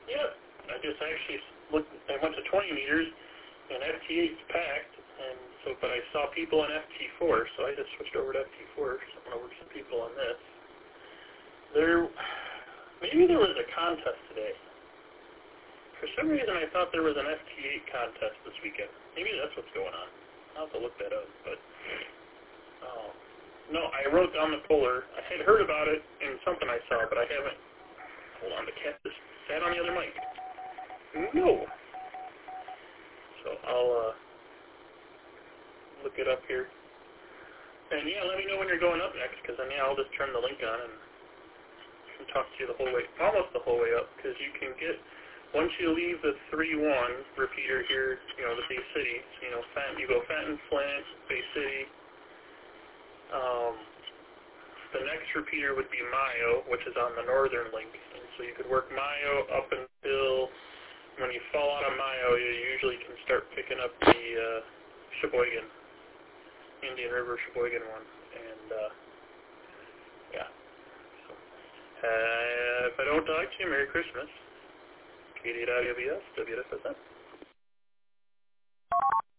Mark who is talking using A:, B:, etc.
A: Yeah, I just actually looked. I went to 20 meters, and FT8's packed, and so but I saw people in FT4, so I just switched over to FT4. So I'm gonna work some people on this. Maybe there was a contest today. For some reason, I thought there was an FT8 contest this weekend. Maybe that's what's going on. I'll have to look that up, but no, I wrote down the polar. I had heard about it in something I saw, but I haven't. Hold on, the cat just sat on the other mic. No. So I'll look it up here. And yeah, let me know when you're going up next, because then I'll just turn the link on and talk to you the whole way, almost the whole way up, because you can get, once you leave the 3-1 repeater here, the Bay City, so, you go Fenton, Flint, Bay City. The next repeater would be Mayo, which is on the northern link, and so you could work Mayo up until, when you fall out of Mayo, you usually can start picking up the Sheboygan, Indian River Sheboygan one, and yeah. So, if I don't talk to you, Merry Christmas. KD.WBS, WFSM.